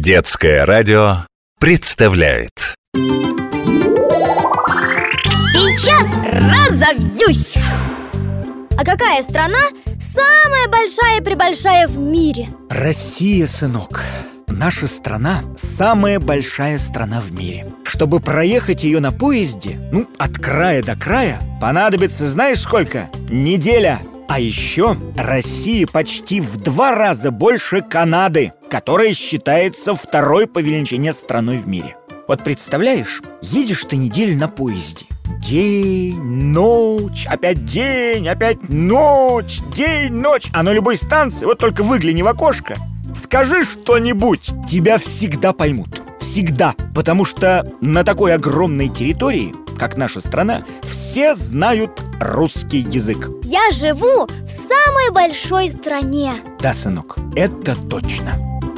Детское радио представляет. Сейчас разовьюсь! А какая страна самая большая-пребольшая в мире? Россия, сынок. Наша страна – самая большая страна в мире. Чтобы проехать ее на поезде, от края до края, понадобится, знаешь сколько? Неделя. А еще Россия почти в 2 раза больше Канады, которая считается второй по величине страной в мире. Вот представляешь, едешь ты неделю на поезде. День, ночь, опять день, опять ночь, день, ночь. А на любой станции, вот только выгляни в окошко, скажи что-нибудь, тебя всегда поймут. Всегда. Потому что на такой огромной территории, как наша страна, все знают русский язык. Я живу в самой большой стране. Да, сынок, это точно.